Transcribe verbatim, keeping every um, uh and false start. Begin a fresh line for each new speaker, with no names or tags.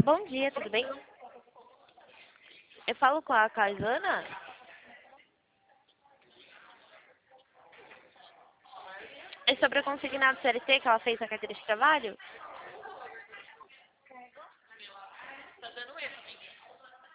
Bom dia, tudo bem? Eu falo com a Caisana? É sobre o consignado C L T que ela fez na carteira de trabalho?